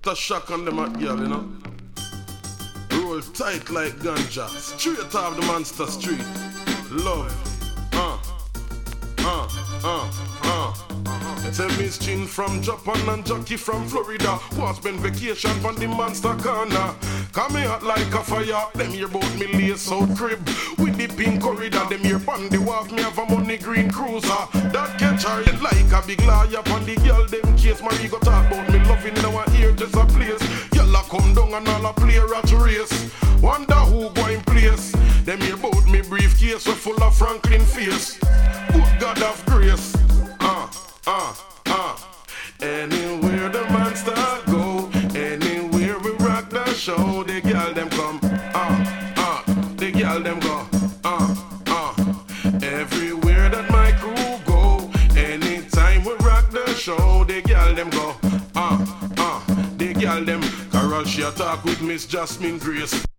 The shock on them at girl, you know. Roll tight like ganja, straight off the Monster Street. Love, It's a Miss Chin from Japan and Jackie from Florida. Was spend vacation from the Monster Corner. Come here hot like a fire. Them here bout me lace out crib with the pink corridor. Them here pon the wharf, me have a money green cruiser. That catch her head like a big liar pon the girl them case. Marie go talk about me loving in our ear just a place. Y'all come down and all a play rat race. Wonder who go in place. Them here bout me briefcase so full of Franklin face. Good God of grace. Anywhere the monster go, anywhere we rock the show, the girl them come, the girl them go, everywhere that my crew go, anytime we rock the show, the girl them go, the girl them. Carol she attack with Miss Jasmine Grace.